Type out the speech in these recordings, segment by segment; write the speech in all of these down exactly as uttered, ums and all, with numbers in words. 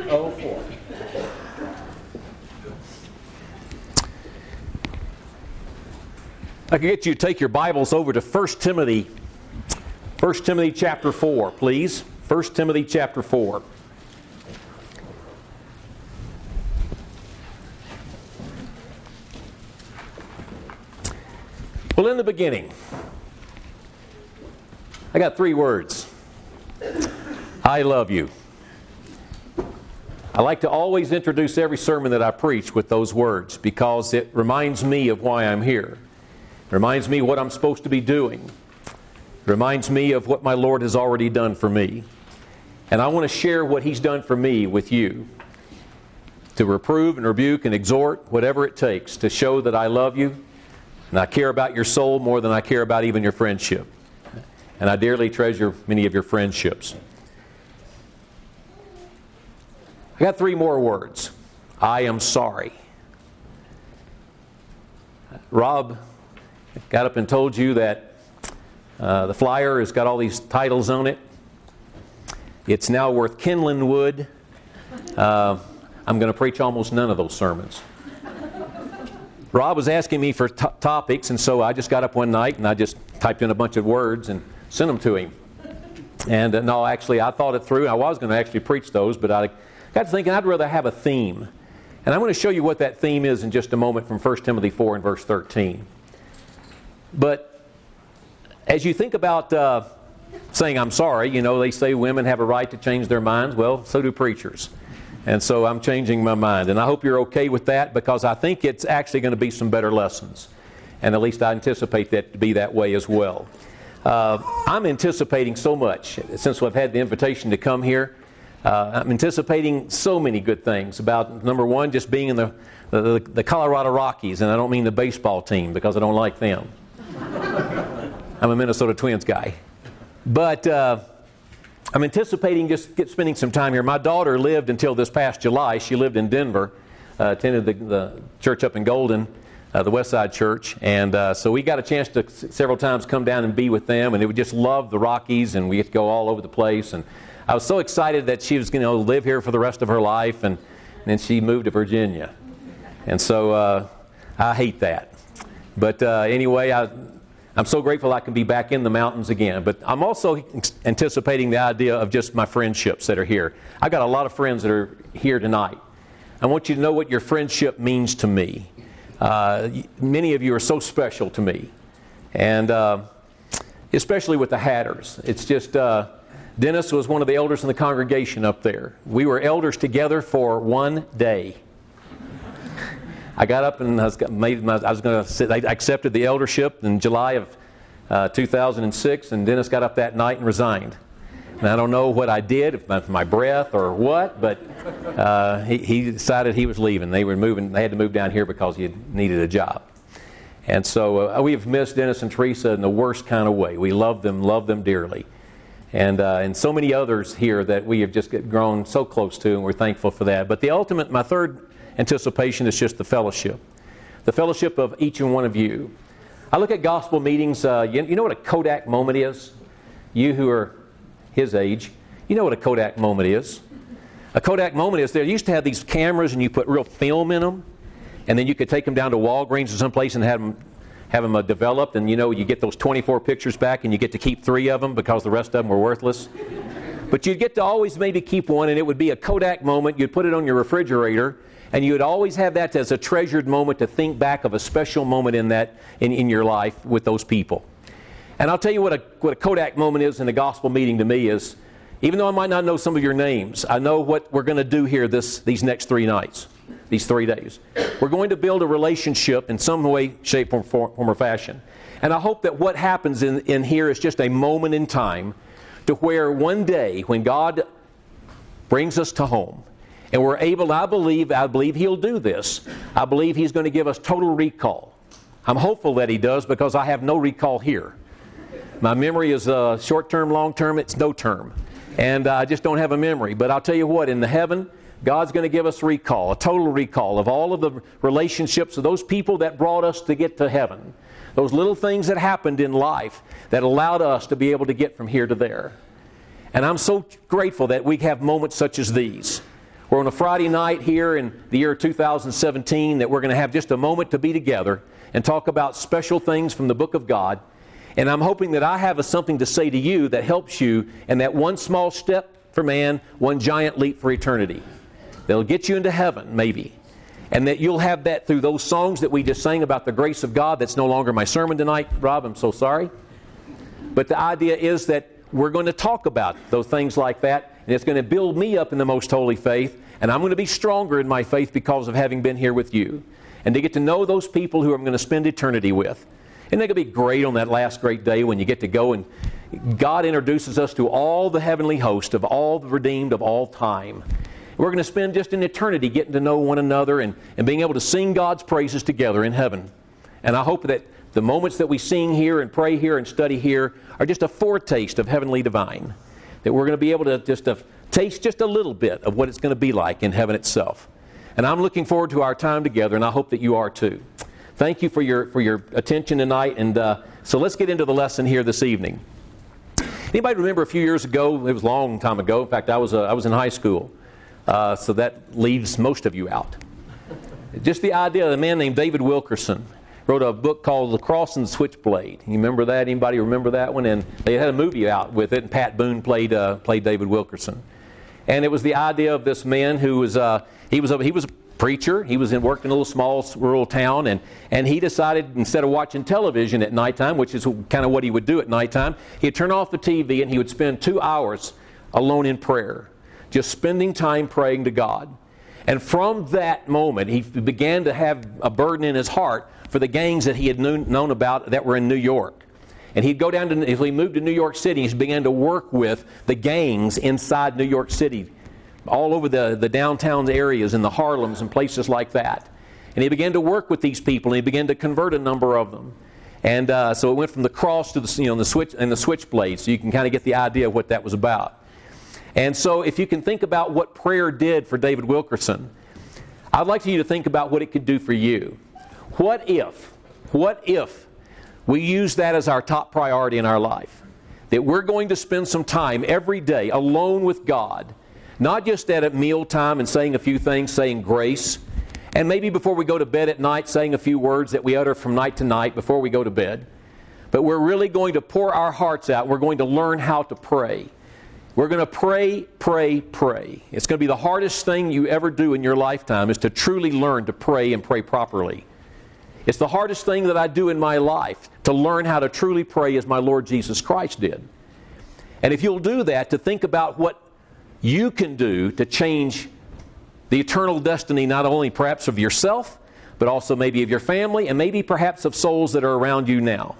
oh four. I can get you to take your Bibles over to First Timothy. First Timothy chapter four, please. First Timothy chapter four. Well, in the beginning, I got three words. I love you. I like to always introduce every sermon that I preach with those words because it reminds me of why I'm here. It reminds me what I'm supposed to be doing. It reminds me of what my Lord has already done for me. And I want to share what He's done for me with you. To reprove and rebuke and exhort, whatever it takes, to show that I love you and I care about your soul more than I care about even your friendship. And I dearly treasure many of your friendships. I got three more words. I am sorry. Rob got up and told you that uh, the flyer has got all these titles on it. It's now worth kindling wood. Uh, I'm going to preach almost none of those sermons. Rob was asking me for t- topics, and so I just got up one night and I just typed in a bunch of words and sent them to him. And uh, no, actually, I thought it through. I was going to actually preach those, but I got to thinking I'd rather have a theme. And I'm going to show you what that theme is in just a moment from First Timothy four and verse thirteen. But as you think about uh, saying I'm sorry, you know, they say women have a right to change their minds. Well, so do preachers. And so I'm changing my mind. And I hope you're okay with that because I think it's actually going to be some better lessons. And at least I anticipate that to be that way as well. Uh, I'm anticipating so much since I've had the invitation to come here. Uh, I'm anticipating so many good things about, number one, just being in the, the, the Colorado Rockies. And I don't mean the baseball team because I don't like them. I'm a Minnesota Twins guy. But uh, I'm anticipating just get, spending some time here. My daughter lived until this past July. She lived in Denver, uh, attended the, the church up in Golden, uh, the West Side Church. And uh, so we got a chance to s- several times come down and be with them. And we just loved the Rockies, and we get to go all over the place. And I was so excited that she was going to live here for the rest of her life. And, and then she moved to Virginia. And so uh, I hate that. But uh, anyway, I... I'm so grateful I can be back in the mountains again. But I'm also anticipating the idea of just my friendships that are here. I've got a lot of friends that are here tonight. I want you to know what your friendship means to me. Uh, many of you are so special to me. And uh, especially with the Hatters. It's just, uh, Dennis was one of the elders in the congregation up there. We were elders together for one day. I got up and I was, made my, I was going to sit. I accepted the eldership in July of uh, two thousand six, and Dennis got up that night and resigned. And I don't know what I did, if my, my breath or what, but uh, he, he decided he was leaving. They were moving. They had to move down here because he needed a job. And so uh, we have missed Dennis and Teresa in the worst kind of way. We love them, love them dearly, and uh, and so many others here that we have just grown so close to, and we're thankful for that. But the ultimate, my third anticipation is just the fellowship. The fellowship of each and one of you. I look at gospel meetings. Uh, you, you know what a Kodak moment is? You who are his age, you know what a Kodak moment is. A Kodak moment is, they used to have these cameras and you put real film in them, and then you could take them down to Walgreens or someplace and have them, have them uh, developed, and you know you get those twenty-four pictures back and you get to keep three of them because the rest of them were worthless. But you'd get to always maybe keep one, and it would be a Kodak moment. You'd put it on your refrigerator, and you would always have that as a treasured moment to think back of a special moment in that in, in your life with those people. And I'll tell you what a what a Kodak moment is in a gospel meeting to me is, even though I might not know some of your names, I know what we're going to do here this these next three nights, these three days. We're going to build a relationship in some way, shape, or form or fashion. And I hope that what happens in, in here is just a moment in time to where one day when God brings us to home, and we're able, I believe, I believe He'll do this. I believe He's going to give us total recall. I'm hopeful that He does because I have no recall here. My memory is uh, short-term, long-term, it's no term. And uh, I just don't have a memory. But I'll tell you what, in the heaven, God's going to give us recall, a total recall of all of the relationships of those people that brought us to get to heaven. Those little things that happened in life that allowed us to be able to get from here to there. And I'm so grateful that we have moments such as these, We're on a Friday night here in the year two thousand seventeen that we're going to have just a moment to be together and talk about special things from the book of God. And I'm hoping that I have a, something to say to you that helps you in that one small step for man, one giant leap for eternity. That'll get you into heaven, maybe. And that you'll have that through those songs that we just sang about the grace of God. That's no longer my sermon tonight, Rob. I'm so sorry. But the idea is that we're going to talk about those things like that. And it's going to build me up in the most holy faith. And I'm going to be stronger in my faith because of having been here with you. And to get to know those people who I'm going to spend eternity with. Isn't that going to be great on that last great day when you get to go and God introduces us to all the heavenly host of all the redeemed of all time. We're going to spend just an eternity getting to know one another and, and being able to sing God's praises together in heaven. And I hope that the moments that we sing here and pray here and study here are just a foretaste of heavenly divine. That we're going to be able to just to taste just a little bit of what it's going to be like in heaven itself. And I'm looking forward to our time together, and I hope that you are too. Thank you for your for your attention tonight. And uh, so let's get into the lesson here this evening. Anybody remember a few years ago? It was a long time ago. In fact, I was uh, I was in high school, uh, so that leaves most of you out. Just the idea of a man named David Wilkerson wrote a book called The Cross and the Switchblade. You remember that? Anybody remember that one? And they had a movie out with it, and Pat Boone played uh, played David Wilkerson. And it was the idea of this man who was uh, he was a, he was a preacher. He was in worked in a little small rural town, and and he decided instead of watching television at nighttime, which is kind of what he would do at nighttime, he'd turn off the T V and he would spend two hours alone in prayer, just spending time praying to God. And from that moment, he began to have a burden in his heart for the gangs that he had known, known about that were in New York. And he'd go down to, if he moved to New York City, he began to work with the gangs inside New York City, all over the, the downtown areas and the Harlems and places like that. And he began to work with these people, and he began to convert a number of them. And uh, so it went from the cross to the, you know, the switch and the switchblade, so you can kind of get the idea of what that was about. And so if you can think about what prayer did for David Wilkerson, I'd like you to think about what it could do for you. What if, what if we use that as our top priority in our life? That we're going to spend some time every day alone with God, not just at a mealtime and saying a few things, saying grace, and maybe before we go to bed at night saying a few words that we utter from night to night before we go to bed. But we're really going to pour our hearts out. We're going to learn how to pray. We're going to pray, pray, pray. It's going to be the hardest thing you ever do in your lifetime is to truly learn to pray and pray properly. It's the hardest thing that I do in my life, to learn how to truly pray as my Lord Jesus Christ did. And if you'll do that, to think about what you can do to change the eternal destiny not only perhaps of yourself, but also maybe of your family, and maybe perhaps of souls that are around you now.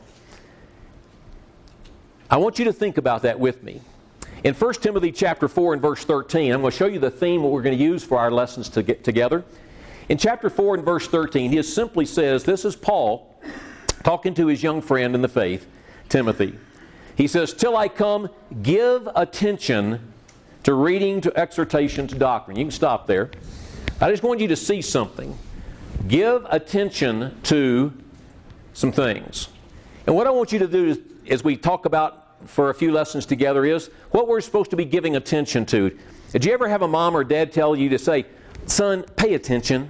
I want you to think about that with me. In First Timothy chapter four and verse thirteen, I'm going to show you the theme that we're going to use for our lessons to get together. In chapter four and verse thirteen, he simply says, this is Paul talking to his young friend in the faith, Timothy. He says, till I come, give attention to reading, to exhortation, to doctrine. You can stop there. I just want you to see something. Give attention to some things. And what I want you to do is, as we talk about for a few lessons together, is what we're supposed to be giving attention to. Did you ever have a mom or dad tell you to say, son, pay attention?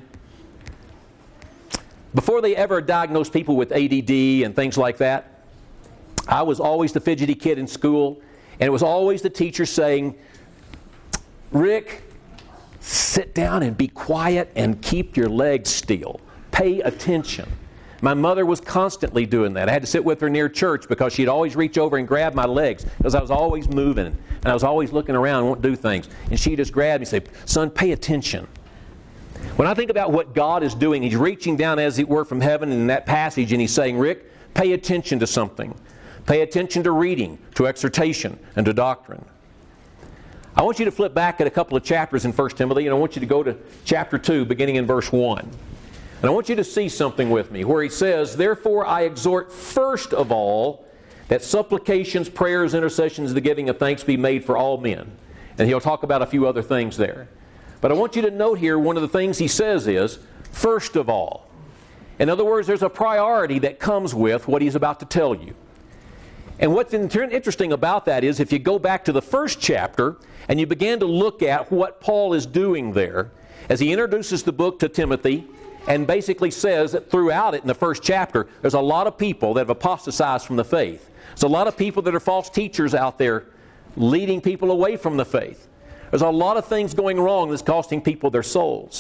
Before they ever diagnosed people with A D D and things like that, I was always the fidgety kid in school, and it was always the teacher saying, Rick, sit down and be quiet and keep your legs still. Pay attention. My mother was constantly doing that. I had to sit with her near church because she'd always reach over and grab my legs because I was always moving and I was always looking around and won't do things. And she'd just grab me and say, son, pay attention. When I think about what God is doing, He's reaching down as it were from heaven in that passage and He's saying, Rick, pay attention to something. Pay attention to reading, to exhortation, and to doctrine. I want you to flip back at a couple of chapters in First Timothy, and I want you to go to chapter two, beginning in verse one. And I want you to see something with me where he says, therefore I exhort first of all that supplications, prayers, intercessions, the giving of thanks be made for all men. And he'll talk about a few other things there. But I want you to note here, one of the things he says is, first of all. In other words, there's a priority that comes with what he's about to tell you. And what's interesting about that is if you go back to the first chapter and you begin to look at what Paul is doing there, as he introduces the book to Timothy and basically says that throughout it in the first chapter, there's a lot of people that have apostatized from the faith. There's a lot of people that are false teachers out there leading people away from the faith. There's a lot of things going wrong that's costing people their souls.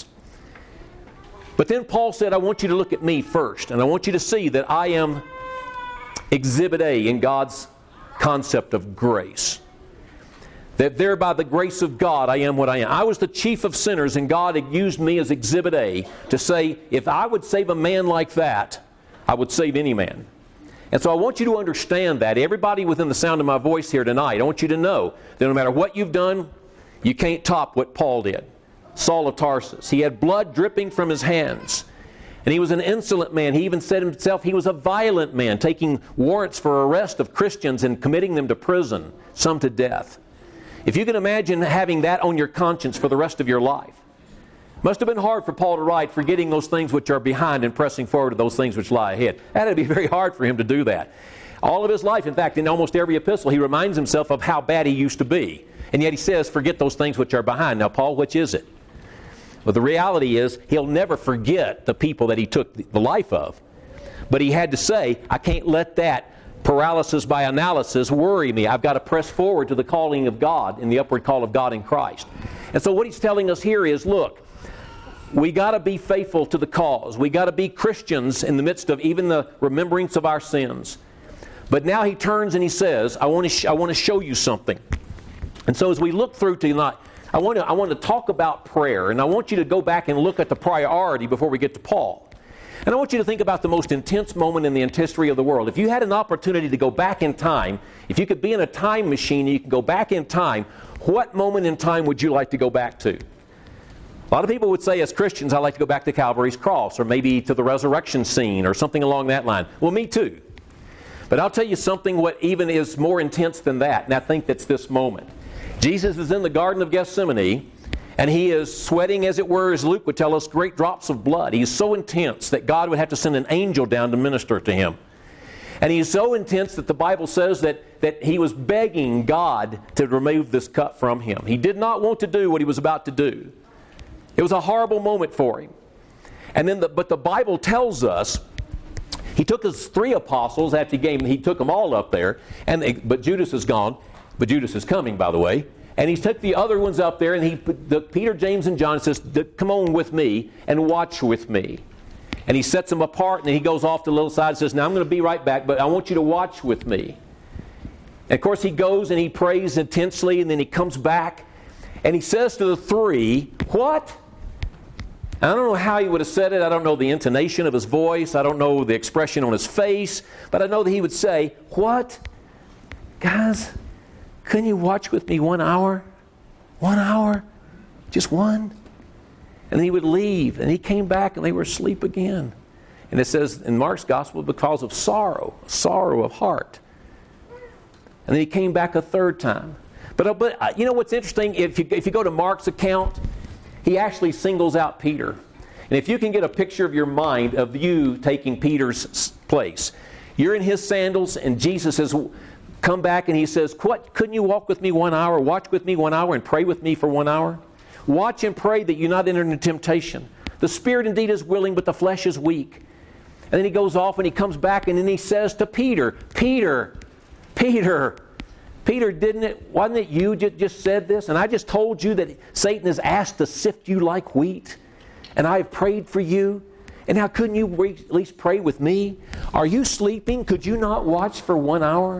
But then Paul said, I want you to look at me first, and I want you to see that I am Exhibit A in God's concept of grace. That there by the grace of God I am what I am. I was the chief of sinners, and God had used me as Exhibit A to say, if I would save a man like that, I would save any man. And so I want you to understand that. Everybody within the sound of my voice here tonight, I want you to know that no matter what you've done, you can't top what Paul did. Saul of Tarsus. He had blood dripping from his hands. And he was an insolent man. He even said himself he was a violent man, taking warrants for arrest of Christians and committing them to prison, some to death. If you can imagine having that on your conscience for the rest of your life. Must have been hard for Paul to write, forgetting those things which are behind and pressing forward to those things which lie ahead. That would be very hard for him to do that. All of his life, in fact, in almost every epistle, he reminds himself of how bad he used to be. And yet he says, forget those things which are behind. Now, Paul, which is it? Well, the reality is he'll never forget the people that he took the life of. But he had to say, I can't let that paralysis by analysis worry me. I've got to press forward to the calling of God and the upward call of God in Christ. And so what he's telling us here is, look, we got to be faithful to the cause. We got to be Christians in the midst of even the remembrance of our sins. But now he turns and he says, I want to sh- I want to show you something. And so as we look through tonight, I want to I want to talk about prayer, and I want you to go back and look at the priority before we get to Paul. And I want you to think about the most intense moment in the history of the world. If you had an opportunity to go back in time, if you could be in a time machine and you could go back in time, what moment in time would you like to go back to? A lot of people would say, as Christians, I like to go back to Calvary's cross, or maybe to the resurrection scene, or something along that line. Well, me too. But I'll tell you something what even is more intense than that, and I think that's this moment. Jesus is in the Garden of Gethsemane, and he is sweating, as it were, as Luke would tell us, great drops of blood. He is so intense that God would have to send an angel down to minister to him. And he is so intense that the Bible says that, that he was begging God to remove this cup from him. He did not want to do what he was about to do. It was a horrible moment for him. And then, the, but the Bible tells us he took his three apostles after he gave them, he took them all up there, and they, but Judas is gone. But Judas is coming, by the way. And he took the other ones up there, and he put the, Peter, James, and John says, come on with me and watch with me. And he sets them apart, and he goes off to the little side and says, now I'm going to be right back, but I want you to watch with me. And of course he goes and he prays intensely, and then he comes back, and he says to the three, what? I don't know how he would have said it. I don't know the intonation of his voice. I don't know the expression on his face. But I know that he would say, what? Guys, couldn't you watch with me one hour? One hour? Just one? And he would leave, and he came back, and they were asleep again. And it says in Mark's Gospel, because of sorrow, sorrow of heart. And then he came back a third time. But, but you know what's interesting? If you, if you go to Mark's account, he actually singles out Peter. And if you can get a picture of your mind of you taking Peter's place, you're in his sandals, and Jesus has come back and he says, what, couldn't you walk with me one hour, watch with me one hour, and pray with me for one hour? Watch and pray that you not enter into temptation. The spirit indeed is willing, but the flesh is weak. And then he goes off and he comes back, and then he says to Peter, Peter, Peter, Peter, didn't it, wasn't it you just, just said this? And I just told you that Satan is asked to sift you like wheat, and I have prayed for you. And now couldn't you re- at least pray with me? Are you sleeping? Could you not watch for one hour?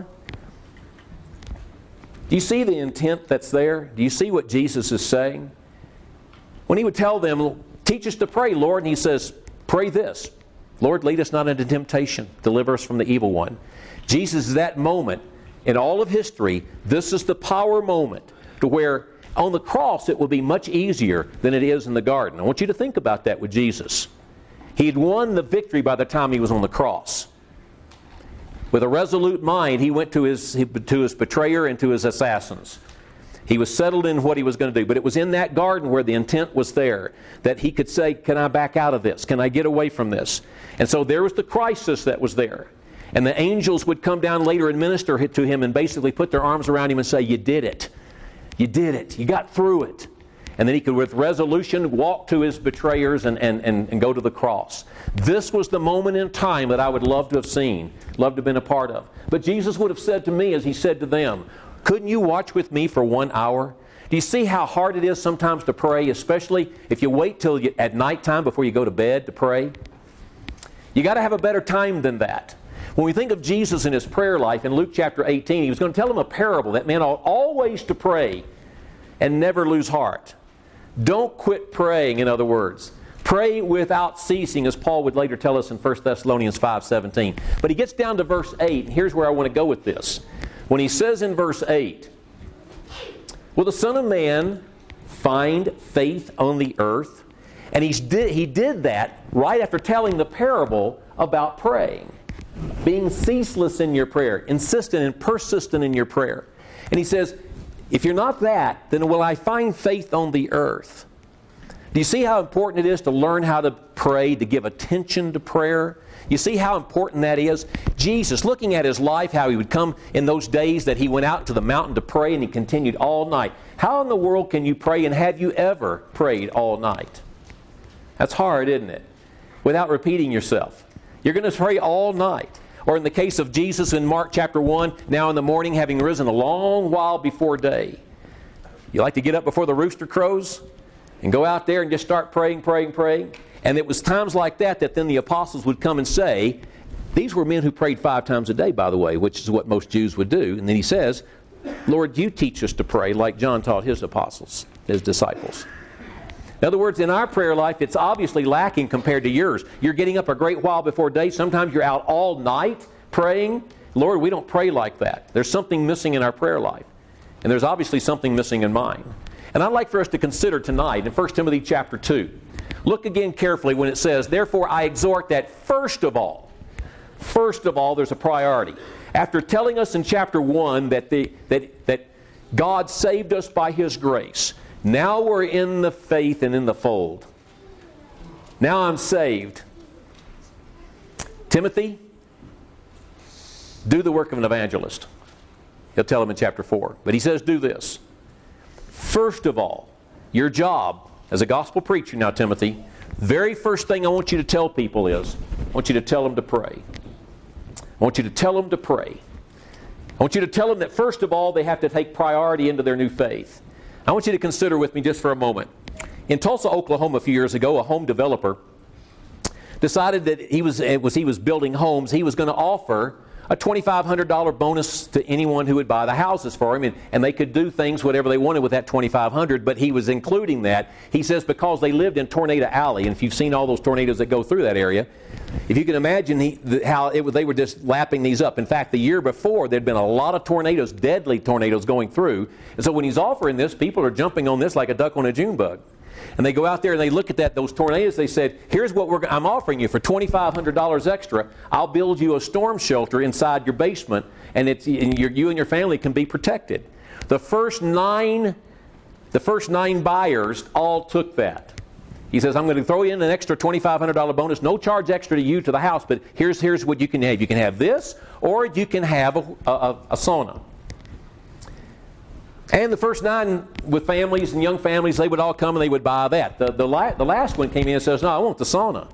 Do you see the intent that's there? Do you see what Jesus is saying? When he would tell them, teach us to pray, Lord, and he says, pray this. Lord, lead us not into temptation. Deliver us from the evil one. Jesus, that moment in all of history, this is the power moment to where on the cross it will be much easier than it is in the garden. I want you to think about that with Jesus. He had won the victory by the time he was on the cross. With a resolute mind, he went to his, to his betrayer and to his assassins. He was settled in what he was going to do. But it was in that garden where the intent was there, that he could say, can I back out of this? Can I get away from this? And so there was the crisis that was there. And the angels would come down later and minister to him and basically put their arms around him and say, you did it. You did it. You got through it. And then he could, with resolution, walk to his betrayers and, and, and, and go to the cross. This was the moment in time that I would love to have seen, love to have been a part of. But Jesus would have said to me, as he said to them, couldn't you watch with me for one hour? Do you see how hard it is sometimes to pray, especially if you wait till you, at nighttime before you go to bed to pray? You got to have a better time than that. When we think of Jesus and his prayer life in Luke chapter eighteen, he was going to tell them a parable that men ought always to pray and never lose heart. Don't quit praying, in other words. Pray without ceasing, as Paul would later tell us in First Thessalonians five seventeen. But he gets down to verse eight, and here's where I want to go with this. When he says in verse eight, will the Son of Man find faith on the earth? And he's did, he did that right after telling the parable about praying. Being ceaseless in your prayer, insistent and persistent in your prayer. And he says, if you're not that, then will I find faith on the earth? Do you see how important it is to learn how to pray, to give attention to prayer? You see how important that is? Jesus, looking at his life, how he would come in those days that he went out to the mountain to pray and he continued all night. How in the world can you pray, and have you ever prayed all night? That's hard, isn't it? Without repeating yourself. You're going to pray all night. Or in the case of Jesus in Mark chapter one, now in the morning, having risen a long while before day. You like to get up before the rooster crows and go out there and just start praying, praying, praying. And it was times like that that then the apostles would come and say, these were men who prayed five times a day, by the way, which is what most Jews would do. And then he says, Lord, you teach us to pray like John taught his apostles, his disciples. In other words, in our prayer life, it's obviously lacking compared to yours. You're getting up a great while before day. Sometimes you're out all night praying. Lord, we don't pray like that. There's something missing in our prayer life. And there's obviously something missing in mine. And I'd like for us to consider tonight in First Timothy chapter two. Look again carefully when it says, therefore I exhort that first of all, first of all, there's a priority. After telling us in chapter one that, the, that, that God saved us by His grace, now we're in the faith and in the fold. Now I'm saved. Timothy, do the work of an evangelist. He'll tell him in chapter four. But he says do this. First of all, your job as a gospel preacher now, Timothy, very first thing I want you to tell people is, I want you to tell them to pray. I want you to tell them to pray. I want you to tell them that first of all, they have to take priority into their new faith. I want you to consider with me just for a moment. In Tulsa, Oklahoma, a few years ago, a home developer decided that he was, it was he was building homes, he was going to offer a twenty-five hundred dollars bonus to anyone who would buy the houses for him, and, and they could do things, whatever they wanted with that twenty-five hundred dollars, but he was including that. He says because they lived in Tornado Alley, and if you've seen all those tornadoes that go through that area, if you can imagine he, the, how it, they were just lapping these up. In fact, the year before, there'd been a lot of tornadoes, deadly tornadoes going through, and so when he's offering this, people are jumping on this like a duck on a June bug. And they go out there and they look at that those tornadoes. They said, here's what we're, I'm offering you for twenty-five hundred dollars extra. I'll build you a storm shelter inside your basement, and, it's, and your, you and your family can be protected. The first nine, the first nine buyers all took that. He says, I'm going to throw in an extra twenty-five hundred dollars bonus, no charge extra to you to the house, but here's, here's what you can have. You can have this, or you can have a, a, a sauna. And the first nine with families and young families, they would all come and they would buy that. The, the, la- the last one came in and says, no, I want the sauna.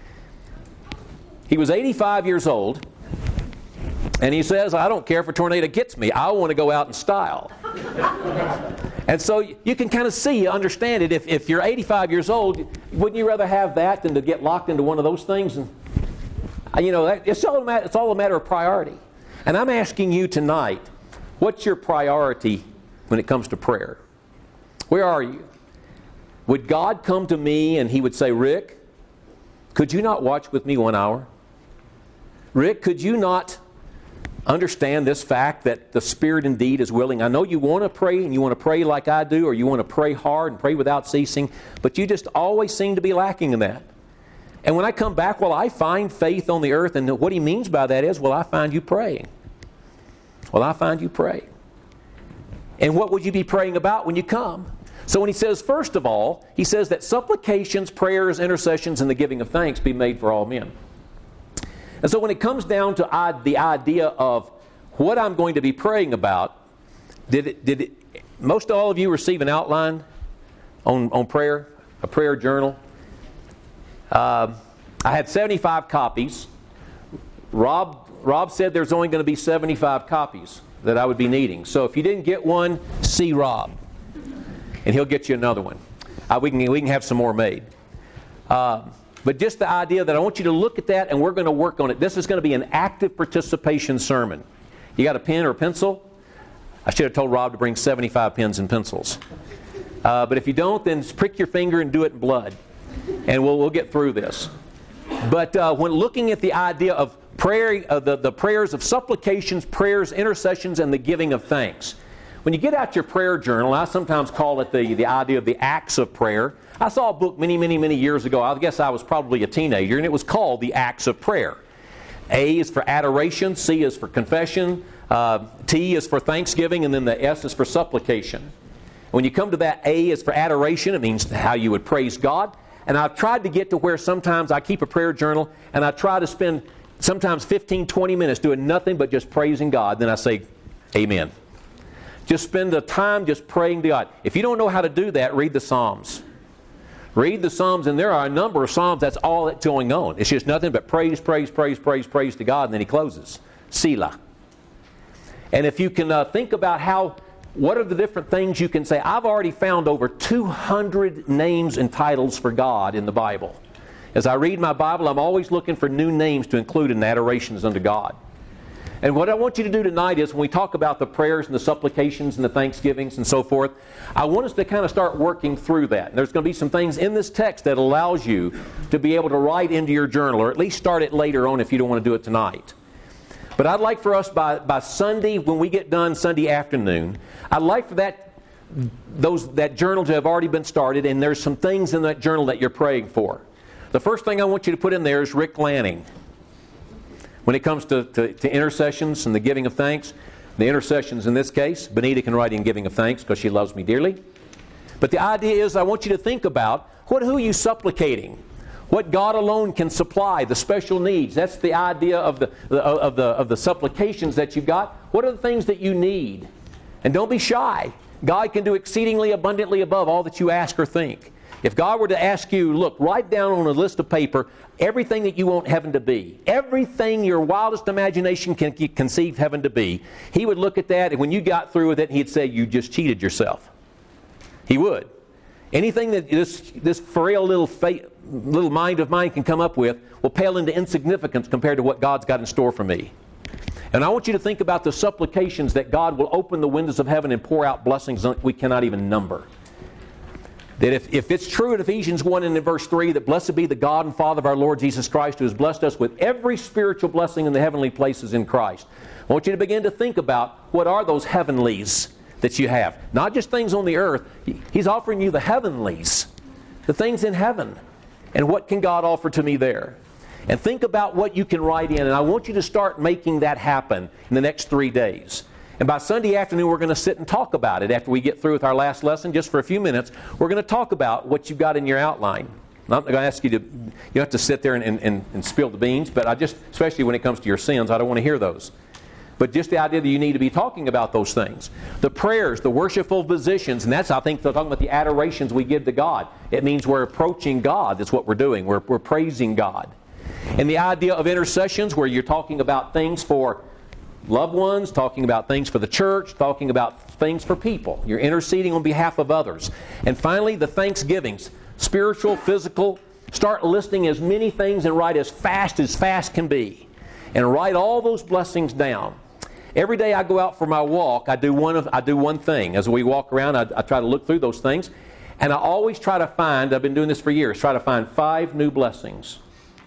He was eighty-five years old, and he says, I don't care if a tornado gets me. I want to go out in style. And so you can kind of see, you understand it. If, if you're eighty-five years old, wouldn't you rather have that than to get locked into one of those things? And you know, it's all a matter, it's all a matter of priority. And I'm asking you tonight, what's your priority when it comes to prayer? Where are you? Would God come to me and He would say, Rick, could you not watch with me one hour? Rick, could you not understand this fact that the Spirit indeed is willing? I know you want to pray and you want to pray like I do, or you want to pray hard and pray without ceasing, but you just always seem to be lacking in that. And when I come back, well, I find faith on the earth, and what he means by that is, well, I find you praying. Well, I find you praying. And what would you be praying about when you come? So when he says, first of all, he says that supplications, prayers, intercessions, and the giving of thanks be made for all men. And so when it comes down to I, the idea of what I'm going to be praying about, did it, did it, most all of you receive an outline on, on prayer, a prayer journal? Uh, I had seventy-five copies. Rob, Rob said there's only going to be seventy-five copies that I would be needing. So if you didn't get one, see Rob, and he'll get you another one. Uh, we can we can have some more made. Uh, but just the idea that I want you to look at that, and we're going to work on it. This is going to be an active participation sermon. You got a pen or a pencil? I should have told Rob to bring seventy-five pens and pencils. Uh, but if you don't, then prick your finger and do it in blood, and we'll we'll get through this. But uh, when looking at the idea of prayer, uh, the the prayers of supplications, prayers, intercessions, and the giving of thanks. When you get out your prayer journal, I sometimes call it the, the idea of the acts of prayer. I saw a book many, many, many years ago. I guess I was probably a teenager, and it was called The Acts of Prayer. A is for adoration, C is for confession, uh, T is for thanksgiving, and then the S is for supplication. When you come to that A is for adoration, it means how you would praise God. And I've tried to get to where sometimes I keep a prayer journal, and I try to spend sometimes fifteen, twenty minutes doing nothing but just praising God. Then I say, Amen. Just spend the time just praying to God. If you don't know how to do that, read the Psalms. Read the Psalms, and there are a number of Psalms that's all that's going on. It's just nothing but praise, praise, praise, praise, praise to God, and then he closes. Selah. And if you can uh, think about how, what are the different things you can say? I've already found over two hundred names and titles for God in the Bible. As I read my Bible, I'm always looking for new names to include in adorations unto God. And what I want you to do tonight is when we talk about the prayers and the supplications and the thanksgivings and so forth, I want us to kind of start working through that. And there's going to be some things in this text that allows you to be able to write into your journal, or at least start it later on if you don't want to do it tonight. But I'd like for us by, by Sunday, when we get done Sunday afternoon, I'd like for that, those, that journal to have already been started, and there's some things in that journal that you're praying for. The first thing I want you to put in there is Rick Lanning. When it comes to, to, to intercessions and the giving of thanks, the intercessions in this case, Benita can write in giving of thanks because she loves me dearly. But the idea is I want you to think about what, who are you supplicating? What God alone can supply, the special needs. That's the idea of the, of the, of the supplications that you've got. What are the things that you need? And don't be shy. God can do exceedingly abundantly above all that you ask or think. If God were to ask you, look, write down on a list of paper everything that you want heaven to be, everything your wildest imagination can conceive heaven to be, He would look at that, and when you got through with it, He'd say, you just cheated yourself. He would. Anything that this, this frail little, fa- little mind of mine can come up with will pale into insignificance compared to what God's got in store for me. And I want you to think about the supplications that God will open the windows of heaven and pour out blessings that we cannot even number. That if, if it's true in Ephesians one and in verse three, that blessed be the God and Father of our Lord Jesus Christ, who has blessed us with every spiritual blessing in the heavenly places in Christ. I want you to begin to think about what are those heavenlies that you have. Not just things on the earth. He's offering you the heavenlies, the things in heaven. And what can God offer to me there? And think about what you can write in. And I want you to start making that happen in the next three days. And by Sunday afternoon, we're going to sit and talk about it after we get through with our last lesson. Just for a few minutes, we're going to talk about what you've got in your outline. I'm not going to ask you to, you don't have to sit there and, and, and spill the beans, but I just, especially when it comes to your sins, I don't want to hear those. But just the idea that you need to be talking about those things. The prayers, the worshipful positions, and that's, I think, they're talking about the adorations we give to God. It means we're approaching God. That's what we're doing. We're, we're praising God. And the idea of intercessions, where you're talking about things for loved ones, talking about things for the church, talking about things for people. You're interceding on behalf of others. And finally, the thanksgivings. Spiritual, physical. Start listing as many things and write as fast as fast can be. And write all those blessings down. Every day I go out for my walk, I do one of I do one thing. As we walk around, I, I try to look through those things. And I always try to find, I've been doing this for years, try to find five new blessings.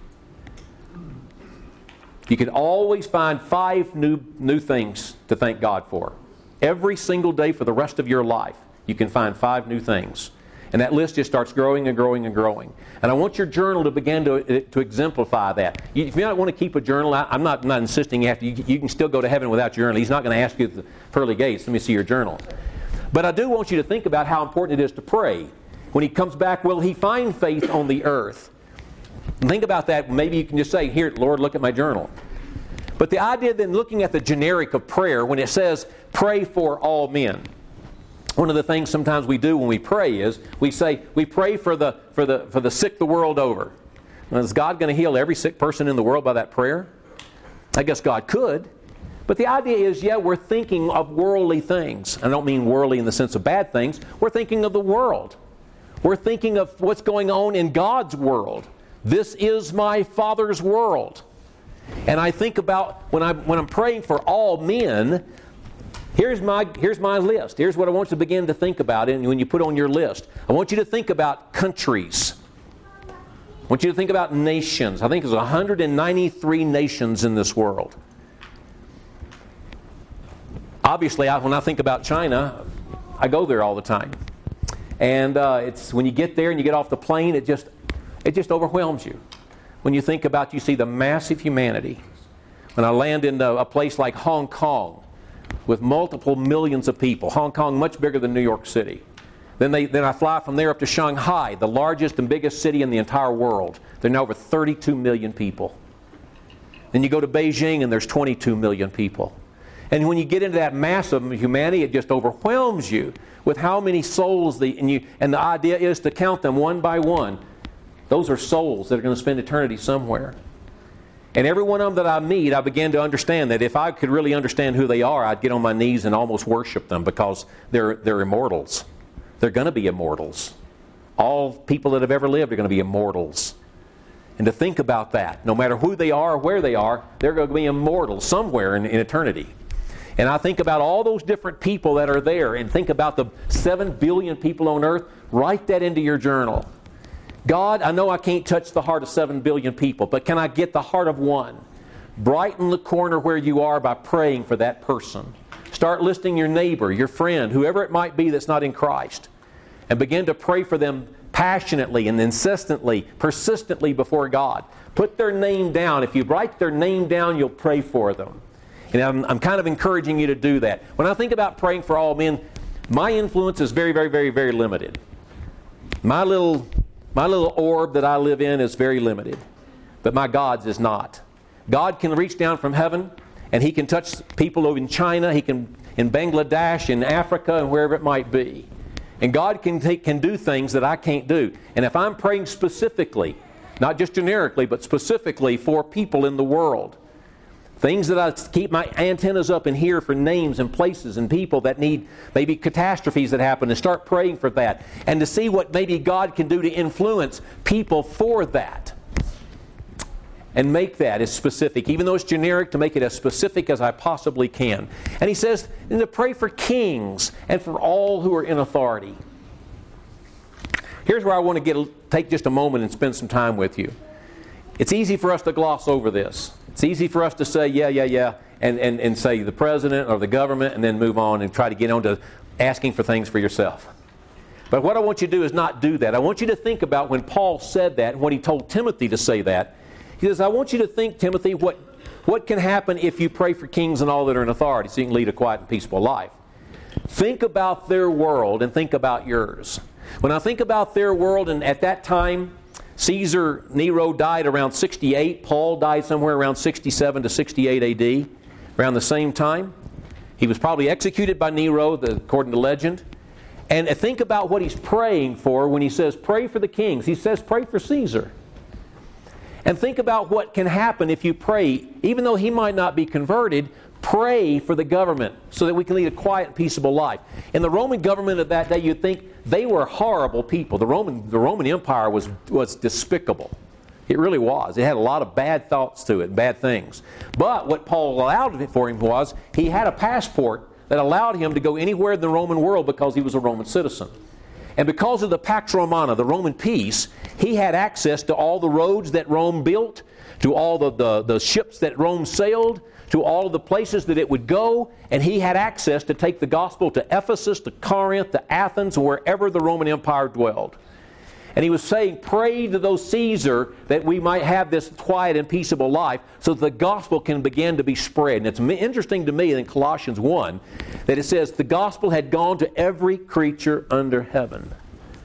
You can always find five new new things to thank God for. Every single day for the rest of your life, you can find five new things. And that list just starts growing and growing and growing. And I want your journal to begin to, to exemplify that. You, if you don't want to keep a journal, I, I'm not, not insisting you have to. You, you can still go to heaven without your journal. He's not going to ask you at the pearly gates, let me see your journal. But I do want you to think about how important it is to pray. When He comes back, will He find faith on the earth? And think about that. Maybe you can just say, here, Lord, look at my journal. But the idea then, looking at the generic of prayer, when it says, pray for all men. One of the things sometimes we do when we pray is, we say, we pray for the, for the, for the sick the world over. Now, is God going to heal every sick person in the world by that prayer? I guess God could. But the idea is, yeah, we're thinking of worldly things. I don't mean worldly in the sense of bad things. We're thinking of the world. We're thinking of what's going on in God's world. This is my Father's world. And I think about when I'm, when I'm praying for all men, here's my, here's my list. Here's what I want you to begin to think about and when you put on your list. I want you to think about countries. I want you to think about nations. I think there's one hundred ninety-three nations in this world. Obviously, I, when I think about China, I go there all the time. And uh, it's when you get there and you get off the plane, it just it just overwhelms you. When you think about, you see the massive humanity. When I land in a, a place like Hong Kong with multiple millions of people, Hong Kong much bigger than New York City. Then, they, then I fly from there up to Shanghai, the largest and biggest city in the entire world. There are now over thirty-two million people. Then you go to Beijing and there's twenty-two million people. And when you get into that mass of humanity, it just overwhelms you with how many souls, the, and, you, and the idea is to count them one by one. Those are souls that are going to spend eternity somewhere. And every one of them that I meet, I begin to understand that if I could really understand who they are, I'd get on my knees and almost worship them because they're, they're immortals. They're going to be immortals. All people that have ever lived are going to be immortals. And to think about that, no matter who they are or where they are, they're going to be immortals somewhere in, in eternity. And I think about all those different people that are there and think about the seven billion people on earth. Write that into your journal. God, I know I can't touch the heart of seven billion people, but can I get the heart of one? Brighten the corner where you are by praying for that person. Start listing your neighbor, your friend, whoever it might be that's not in Christ, and begin to pray for them passionately and insistently, persistently before God. Put their name down. If you write their name down, you'll pray for them. And I'm, I'm kind of encouraging you to do that. When I think about praying for all men, my influence is very, very, very, very limited. My little, my little orb that I live in is very limited. But my God's is not. God can reach down from heaven and He can touch people over in China, He can in Bangladesh, in Africa, and wherever it might be. And God can take, can do things that I can't do. And if I'm praying specifically, not just generically, but specifically for people in the world, things that I keep my antennas up and hear for names and places and people that need maybe catastrophes that happen, and start praying for that. And to see what maybe God can do to influence people for that. And make that as specific, even though it's generic, to make it as specific as I possibly can. And he says, and to pray for kings and for all who are in authority. Here's where I want to get take just a moment and spend some time with you. It's easy for us to gloss over this. It's easy for us to say, yeah, yeah, yeah, and, and, and say the president or the government, and then move on and try to get on to asking for things for yourself. But what I want you to do is not do that. I want you to think about when Paul said that and when he told Timothy to say that. He says, I want you to think, Timothy, what, what can happen if you pray for kings and all that are in authority so you can lead a quiet and peaceful life. Think about their world and think about yours. When I think about their world, and at that time, Caesar Nero died around sixty-eight. Paul died somewhere around sixty-seven to sixty-eight A D, around the same time. He was probably executed by Nero, according to legend. And think about what he's praying for when he says, pray for the kings. He says, pray for Caesar. And think about what can happen if you pray, even though he might not be converted, pray for the government so that we can lead a quiet and peaceable life. In the Roman government of that day, you'd think they were horrible people. The Roman, the Roman Empire was, was despicable. It really was. It had a lot of bad thoughts to it, bad things. But what Paul allowed for him was, he had a passport that allowed him to go anywhere in the Roman world because he was a Roman citizen. And because of the Pax Romana, the Roman peace, he had access to all the roads that Rome built, to all the, the, the ships that Rome sailed, to all of the places that it would go, and he had access to take the gospel to Ephesus, to Corinth, to Athens, or wherever the Roman Empire dwelled. And he was saying, pray to those Caesar that we might have this quiet and peaceable life so that the gospel can begin to be spread. And it's interesting to me in Colossians one that it says the gospel had gone to every creature under heaven.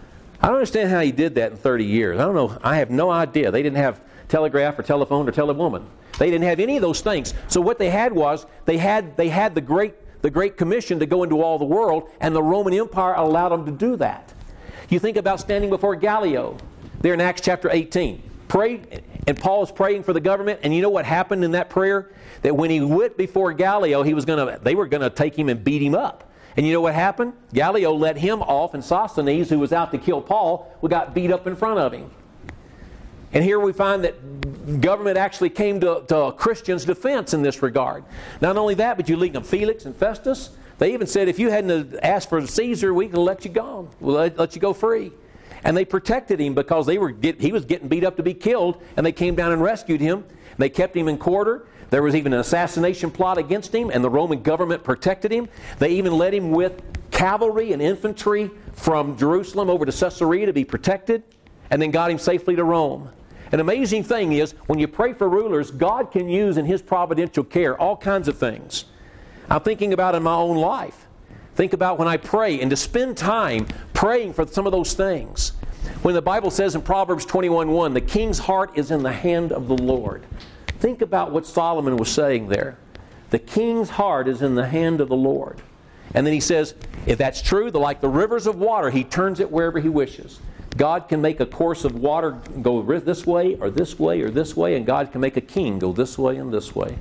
I don't understand how he did that in thirty years. I don't know. I have no idea. They didn't have telegraph or telephone or telewoman. They didn't have any of those things. So what they had was they had they had the great the Great Commission to go into all the world, and the Roman Empire allowed them to do that. You think about standing before Gallio there in Acts chapter eighteen. Pray, and Paul is praying for the government, and you know what happened in that prayer? That when he went before Gallio, he was gonna they were going to take him and beat him up. And you know what happened? Gallio let him off, and Sosthenes, who was out to kill Paul, got beat up in front of him. And here we find that government actually came to, to a Christian's defense in this regard. Not only that, but you leave them Felix and Festus. They even said, if you hadn't asked for Caesar, we can let you go. We'll let, let you go free. And they protected him because they were get, he was getting beat up to be killed, and they came down and rescued him. They kept him in quarter. There was even an assassination plot against him, and the Roman government protected him. They even led him with cavalry and infantry from Jerusalem over to Caesarea to be protected, and then got him safely to Rome. An amazing thing is, when you pray for rulers, God can use in His providential care all kinds of things. I'm thinking about in my own life. Think about when I pray, and to spend time praying for some of those things. When the Bible says in Proverbs twenty-one one, the king's heart is in the hand of the Lord. Think about what Solomon was saying there. The king's heart is in the hand of the Lord. And then he says, if that's true, the, like the rivers of water, He turns it wherever He wishes. God can make a course of water go this way or this way or this way, and God can make a king go this way and this way.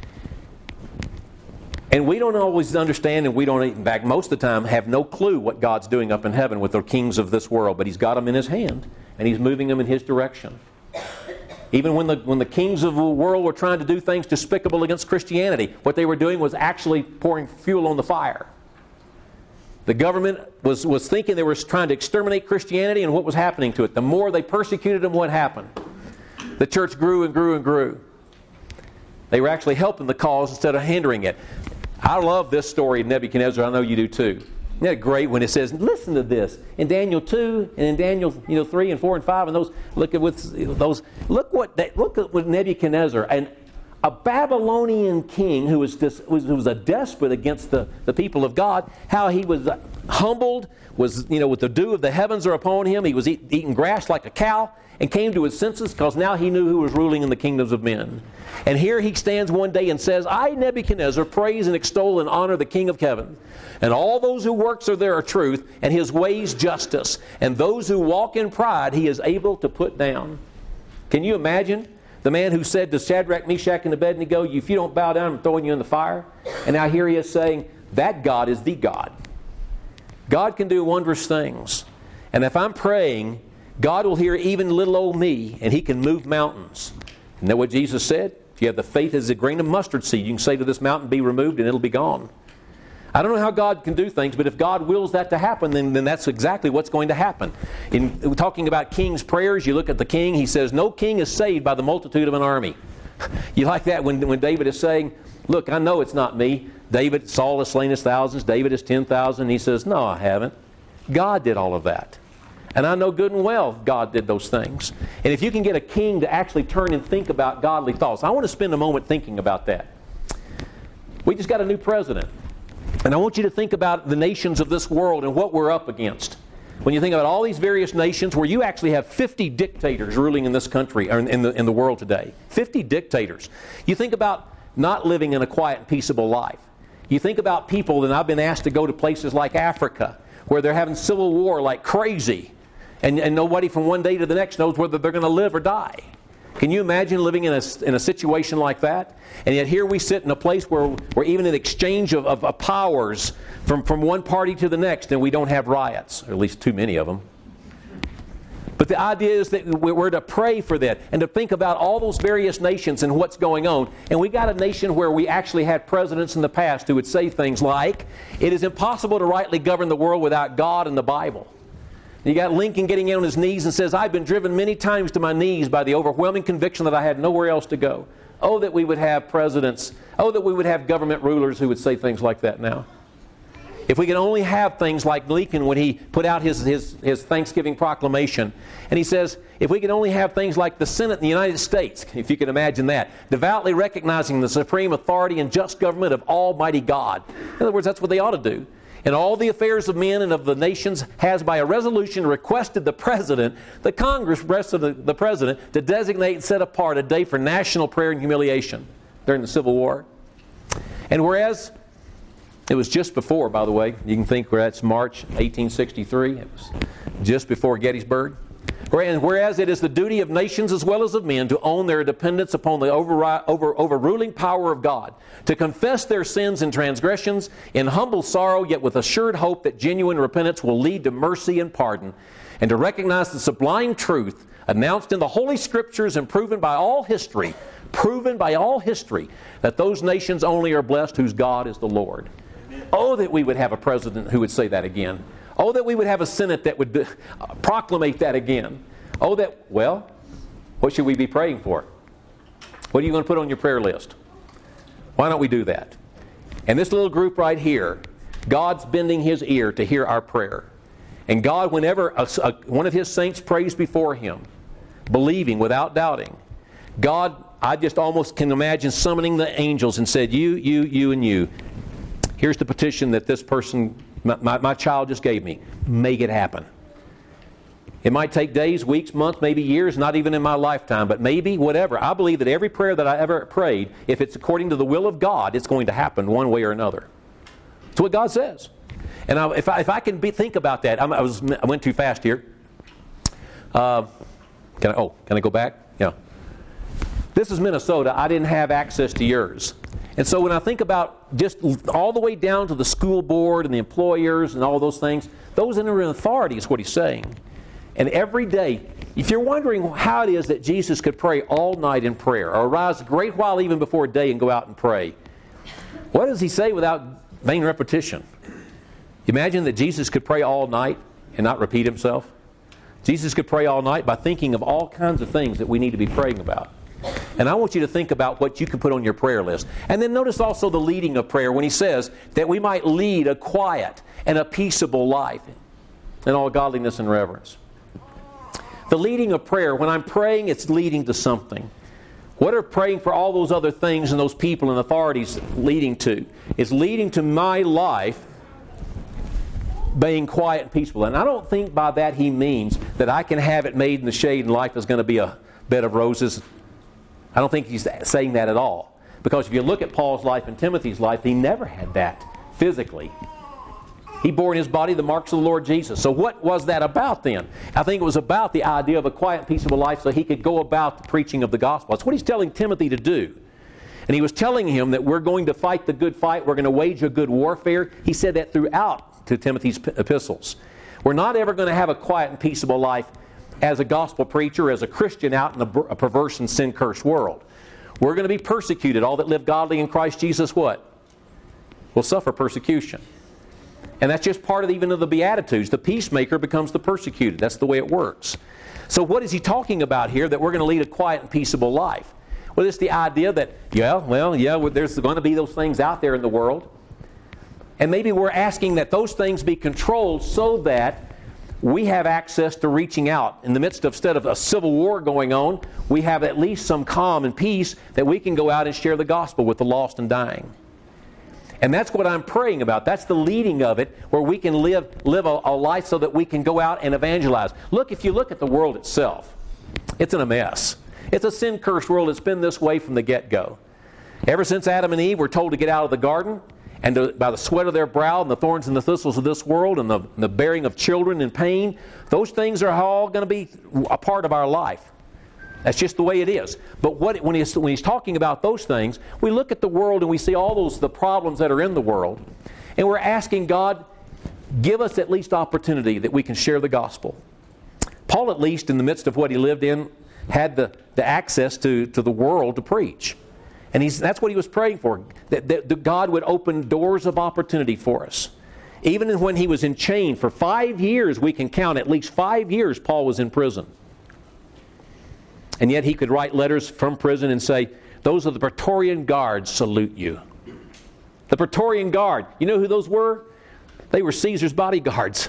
And we don't always understand, and we don't, in fact, most of the time, have no clue what God's doing up in heaven with the kings of this world. But He's got them in His hand, and He's moving them in His direction. Even when the, when the kings of the world were trying to do things despicable against Christianity, what they were doing was actually pouring fuel on the fire. The government was, was thinking they were trying to exterminate Christianity, and what was happening to it? The more they persecuted them, what happened? The church grew and grew and grew. They were actually helping the cause instead of hindering it. I love this story of Nebuchadnezzar. I know you do too. Isn't that great when it says, listen to this, in Daniel two and in Daniel you know three and four and five and those look at with those look what they, look at what Nebuchadnezzar, and a Babylonian king who was this was, who was a despot against the, the people of God, how he was humbled, was you know with the dew of the heavens are upon him. He was eat, eating grass like a cow, and came to his senses because now he knew who was ruling in the kingdoms of men. And here he stands one day and says, I, Nebuchadnezzar, praise and extol and honor the King of heaven. And all those who works are there are truth, and His ways justice. And those who walk in pride He is able to put down. Can you imagine the man who said to Shadrach, Meshach, and Abednego, if you don't bow down, I'm throwing you in the fire? And now here he is saying, that God is the God. God can do wondrous things. And if I'm praying, God will hear even little old me, and He can move mountains. Isn't that what Jesus said? If you have the faith as a grain of mustard seed, you can say to this mountain, be removed, and it'll be gone. I don't know how God can do things, but if God wills that to happen, then, then that's exactly what's going to happen. In talking about king's prayers, you look at the king, he says, no king is saved by the multitude of an army. You like that when, when David is saying, look, I know it's not me. David, Saul has slain his thousands, David is ten thousand. He says, no, I haven't. God did all of that. And I know good and well God did those things. And if you can get a king to actually turn and think about godly thoughts, I want to spend a moment thinking about that. We just got a new president. And I want you to think about the nations of this world and what we're up against. When you think about all these various nations where you actually have fifty dictators ruling in this country, or in the, in the world today. fifty dictators. You think about not living in a quiet and peaceable life. You think about people, and I've been asked to go to places like Africa, where they're having civil war like crazy. And, and nobody from one day to the next knows whether they're going to live or die. Can you imagine living in a, in a situation like that? And yet here we sit in a place where, where even an exchange of, of, of powers from, from one party to the next, and we don't have riots, or at least too many of them. But the idea is that we're to pray for that and to think about all those various nations and what's going on. And we got a nation where we actually had presidents in the past who would say things like, it is impossible to rightly govern the world without God and the Bible. You got Lincoln getting on his knees and says, I've been driven many times to my knees by the overwhelming conviction that I had nowhere else to go. Oh, that we would have presidents. Oh, that we would have government rulers who would say things like that now. If we could only have things like Lincoln when he put out his, his, his Thanksgiving proclamation. And he says, if we could only have things like the Senate in the United States, if you can imagine that, devoutly recognizing the supreme authority and just government of Almighty God. In other words, that's what they ought to do. in all the affairs of men and of the nations, has by a resolution requested the President, the Congress requested the, the President, to designate and set apart a day for national prayer and humiliation during the Civil War. And whereas it was just before, by the way, you can think where that's March eighteen sixty-three, it was just before Gettysburg. And whereas it is the duty of nations as well as of men to own their dependence upon the overri- over, overruling power of God, to confess their sins and transgressions in humble sorrow, yet with assured hope that genuine repentance will lead to mercy and pardon, and to recognize the sublime truth announced in the Holy Scriptures and proven by all history, proven by all history, that those nations only are blessed whose God is the Lord. Amen. Oh, that we would have a president who would say that again. Oh, that we would have a Senate that would uh, proclamate that again. Oh, that, well, what should we be praying for? What are you going to put on your prayer list? Why don't we do that? And this little group right here, God's bending His ear to hear our prayer. And God, whenever a, a, one of His saints prays before Him, believing without doubting, God, I just almost can imagine summoning the angels and said, you, you, you, and you. Here's the petition that this person, my, my, my child just gave me. Make it happen. It might take days, weeks, months, maybe years, not even in my lifetime, but maybe whatever. I believe that every prayer that I ever prayed, if it's according to the will of God, it's going to happen one way or another. That's what God says. And I, if, I, if I can be, think about that, I'm, I, was, I went too fast here. Uh, can I, oh, can I go back? Yeah. This is Minnesota. I didn't have access to yours. And so when I think about just all the way down to the school board and the employers and all those things, those in authority is what he's saying. And every day, if you're wondering how it is that Jesus could pray all night in prayer, or arise a great while even before day and go out and pray, what does he say without vain repetition? Imagine that Jesus could pray all night and not repeat himself. Jesus could pray all night by thinking of all kinds of things that we need to be praying about. And I want you to think about what you can put on your prayer list. And then notice also the leading of prayer when he says that we might lead a quiet and a peaceable life in all godliness and reverence. The leading of prayer, when I'm praying, it's leading to something. What are praying for all those other things and those people and authorities leading to? It's leading to my life being quiet and peaceful. And I don't think by that he means that I can have it made in the shade and life is going to be a bed of roses. I don't think he's saying that at all. Because if you look at Paul's life and Timothy's life, he never had that physically. He bore in his body the marks of the Lord Jesus. So what was that about then? I think it was about the idea of a quiet, peaceable life so he could go about the preaching of the gospel. That's what he's telling Timothy to do. And he was telling him that we're going to fight the good fight. We're going to wage a good warfare. He said that throughout to Timothy's epistles. We're not ever going to have a quiet and peaceable life as a gospel preacher, as a Christian out in a, a perverse and sin-cursed world. We're going to be persecuted. All that live godly in Christ Jesus, what? Will suffer persecution. And that's just part of even of the Beatitudes. The peacemaker becomes the persecuted. That's the way it works. So what is he talking about here? That we're going to lead a quiet and peaceable life. Well, it's the idea that, yeah, well, yeah, there's going to be those things out there in the world. And maybe we're asking that those things be controlled so that we have access to reaching out. In the midst of, instead of a civil war going on, we have at least some calm and peace that we can go out and share the gospel with the lost and dying. And that's what I'm praying about. That's the leading of it, where we can live live a, a life so that we can go out and evangelize. Look, if you look at the world itself, it's in a mess. It's a sin-cursed world. It's been this way from the get-go. Ever since Adam and Eve were told to get out of the garden, and to, by the sweat of their brow and the thorns and the thistles of this world and the, and the bearing of children in pain, those things are all going to be a part of our life. That's just the way it is. But what, when, he's, when he's talking about those things, we look at the world and we see all those the problems that are in the world, and we're asking God, give us at least opportunity that we can share the gospel. Paul, at least in the midst of what he lived in, had the, the access to, to the world to preach. And he's, that's what he was praying for, that, that, that God would open doors of opportunity for us. Even when he was in chain for five years, we can count at least five years Paul was in prison. And yet he could write letters from prison and say, those are the Praetorian Guards salute you. The Praetorian Guard, you know who those were? They were Caesar's bodyguards.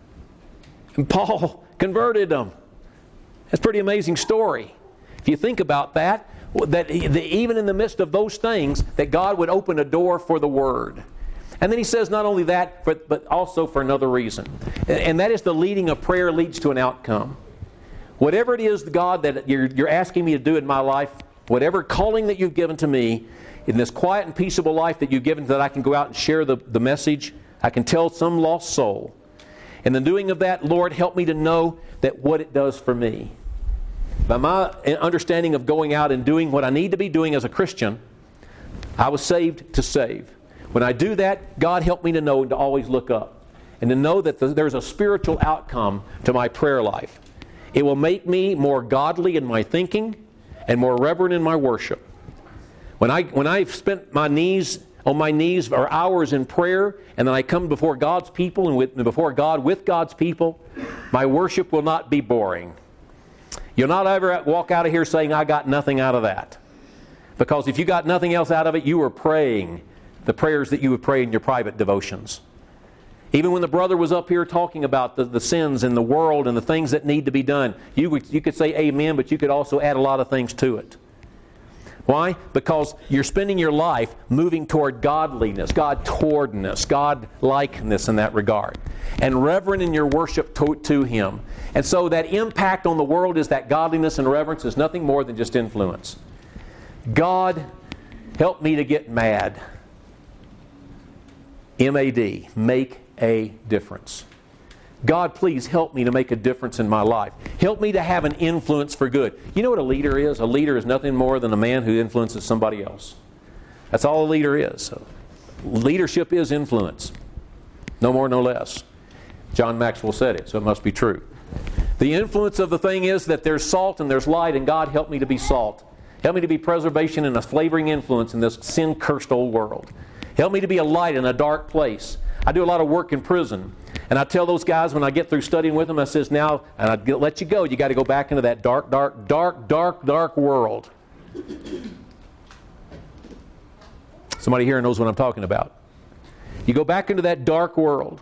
And Paul converted them. That's a pretty amazing story. If you think about that, that even in the midst of those things, that God would open a door for the Word. And then he says not only that, but, but also for another reason. And, and that is the leading of prayer leads to an outcome. Whatever it is, God, that you're, you're asking me to do in my life, whatever calling that you've given to me, in this quiet and peaceable life that you've given that I can go out and share the, the message, I can tell some lost soul. In the doing of that, Lord, help me to know that what it does for me. By my understanding of going out and doing what I need to be doing as a Christian, I was saved to save. When I do that, God help me to know and to always look up. And to know that there's a spiritual outcome to my prayer life. It will make me more godly in my thinking and more reverent in my worship. When, I, when I've spent my knees on my knees for hours in prayer, and then I come before God's people and with, before God with God's people, my worship will not be boring. You'll not ever walk out of here saying, I got nothing out of that. Because if you got nothing else out of it, you were praying the prayers that you would pray in your private devotions. Even when the brother was up here talking about the, the sins in the world and the things that need to be done, you, would, you could say amen, but you could also add a lot of things to it. Why? Because you're spending your life moving toward godliness, God-towardness, God-likeness in that regard, and reverent in your worship to, to Him. And so that impact on the world is that godliness and reverence is nothing more than just influence. God, help me to get mad. M A D, make a difference. God, please help me to make a difference in my life. Help me to have an influence for good. You know what a leader is? A leader is nothing more than a man who influences somebody else. That's all a leader is. So, leadership is influence. No more, no less. John Maxwell said it, so it must be true. The influence of the thing is that there's salt and there's light, and God, help me to be salt. Help me to be preservation and a flavoring influence in this sin-cursed old world. Help me to be a light in a dark place. I do a lot of work in prison. And I tell those guys when I get through studying with them, I says, now, and I let you go, you got to go back into that dark, dark, dark, dark, dark world. Somebody here knows what I'm talking about. You go back into that dark world,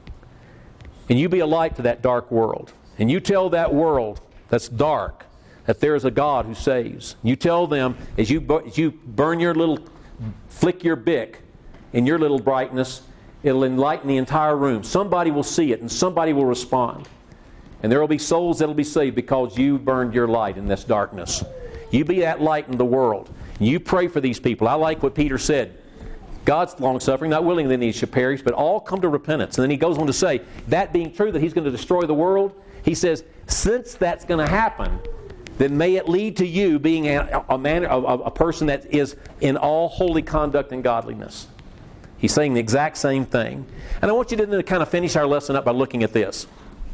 and you be a light to that dark world. And you tell that world that's dark that there is a God who saves. You tell them, as you, as you burn your little, flick your bick in your little brightness, it'll enlighten the entire room. Somebody will see it and somebody will respond. And there will be souls that will be saved because you burned your light in this darkness. You be that light in the world. You pray for these people. I like what Peter said. God's long-suffering, not willing that any should perish, but all come to repentance. And then he goes on to say, that being true, that He's going to destroy the world, he says, since that's going to happen, then may it lead to you being a, a, man, a, a person that is in all holy conduct and godliness. He's saying the exact same thing. And I want you to kind of finish our lesson up by looking at this.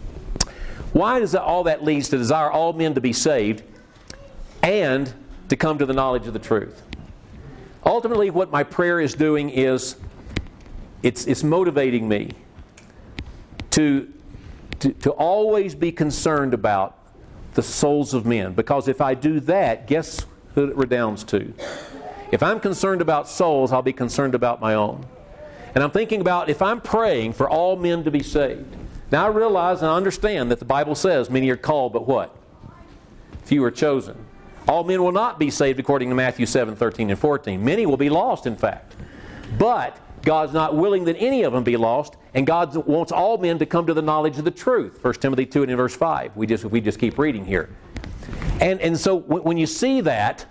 Why does all that lead to desire all men to be saved and to come to the knowledge of the truth? Ultimately, what my prayer is doing is it's, it's motivating me to, to, to always be concerned about the souls of men. Because if I do that, guess who it redounds to? If I'm concerned about souls, I'll be concerned about my own. And I'm thinking about if I'm praying for all men to be saved. Now I realize and I understand that the Bible says many are called, but what? Few are chosen. All men will not be saved according to Matthew seven, thirteen and fourteen. Many will be lost, in fact. But God's not willing that any of them be lost, and God wants all men to come to the knowledge of the truth. First Timothy two and in verse five. We just, we just keep reading here. And, and so when you see that,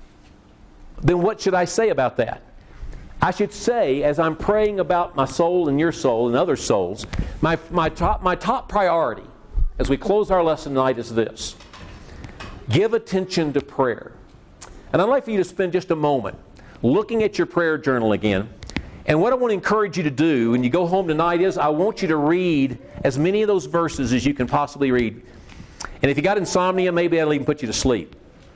then what should I say about that? I should say, as I'm praying about my soul and your soul and other souls, my, my, top, my top priority as we close our lesson tonight is this. Give attention to prayer. And I'd like for you to spend just a moment looking at your prayer journal again. And what I want to encourage you to do when you go home tonight is I want you to read as many of those verses as you can possibly read. And if you got insomnia, maybe that'll even put you to sleep.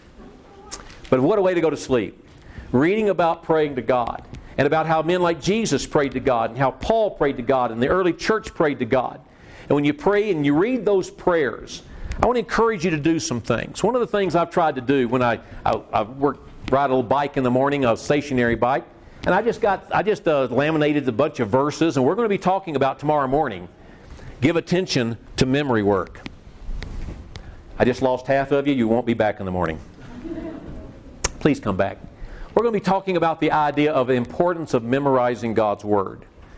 But what a way to go to sleep. Reading about praying to God. And about how men like Jesus prayed to God. And how Paul prayed to God. And the early church prayed to God. And when you pray and you read those prayers, I want to encourage you to do some things. One of the things I've tried to do when I, I, I work, ride a little bike in the morning, a stationary bike. And I just got, I just uh, laminated a bunch of verses. And we're going to be talking about tomorrow morning. Give attention to memory work. I just lost half of you. You won't be back in the morning. Please come back. We're going to be talking about the idea of the importance of memorizing God's Word.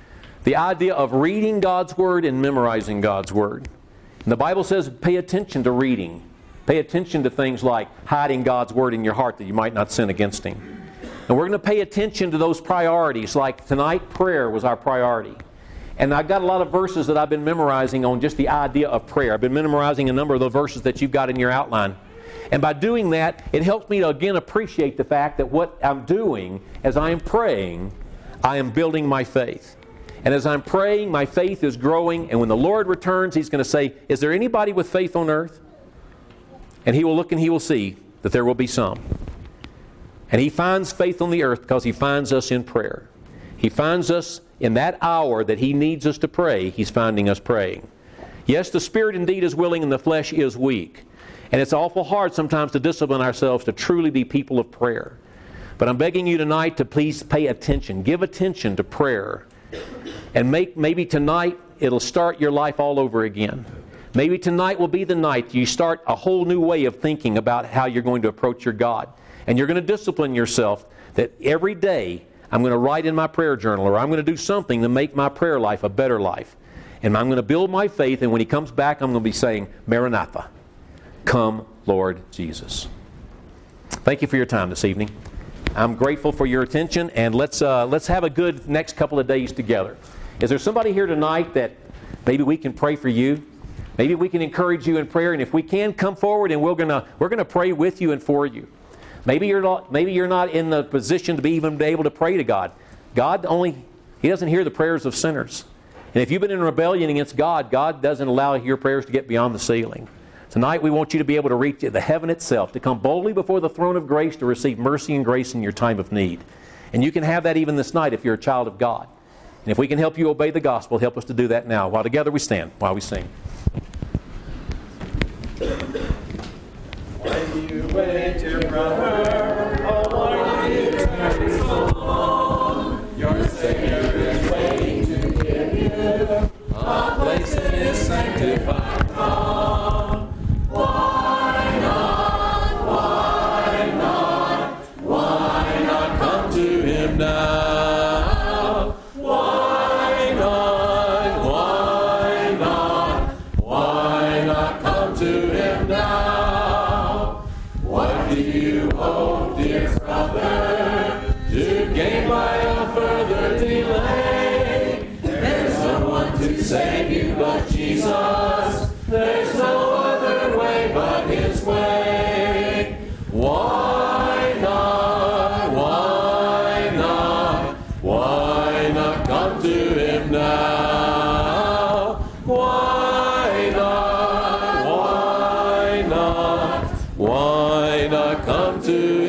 The idea of reading God's Word and memorizing God's Word. And the Bible says pay attention to reading. Pay attention to things like hiding God's Word in your heart that you might not sin against Him. And we're going to pay attention to those priorities. Like tonight, prayer was our priority. And I've got a lot of verses that I've been memorizing on just the idea of prayer. I've been memorizing a number of the verses that you've got in your outline. And by doing that, it helps me to again appreciate the fact that what I'm doing as I am praying, I am building my faith. And as I'm praying, my faith is growing. And when the Lord returns, He's going to say, is there anybody with faith on earth? And He will look and He will see that there will be some. And He finds faith on the earth because He finds us in prayer. He finds us in that hour that He needs us to pray. He's finding us praying. Yes, the spirit indeed is willing and the flesh is weak. And it's awful hard sometimes to discipline ourselves to truly be people of prayer. But I'm begging you tonight to please pay attention. Give attention to prayer. And make maybe tonight it'll start your life all over again. Maybe tonight will be the night you start a whole new way of thinking about how you're going to approach your God. And you're going to discipline yourself that every day I'm going to write in my prayer journal, or I'm going to do something to make my prayer life a better life. And I'm going to build my faith, and when He comes back, I'm going to be saying, Maranatha, come, Lord Jesus. Thank you for your time this evening. I'm grateful for your attention, and let's uh, let's have a good next couple of days together. Is there somebody here tonight that maybe we can pray for you? Maybe we can encourage you in prayer, and if we can, come forward, and we're gonna we're gonna pray with you and for you. Maybe you're not maybe you're not in the position to be even be able to pray to God. God only He doesn't hear the prayers of sinners. And if you've been in rebellion against God, God doesn't allow your prayers to get beyond the ceiling. Tonight we want you to be able to reach the heaven itself, to come boldly before the throne of grace to receive mercy and grace in your time of need. And you can have that even this night if you're a child of God. And if we can help you obey the gospel, help us to do that now. While together we stand, while we sing. Why do you wait, dear brother? Oh, why do you tarry so long? Your Savior is waiting to give you a place in His sanctified throne. Why not? Why not? Why not come to Him now? Why not? Why not? Why not come to Him now? What do you hope, dear brother, to gain by a further delay? There's no one to save you but Jesus. There's no other way but His way. Why not? Why not? Why not come to Him now? Why not? Why not? Why not come to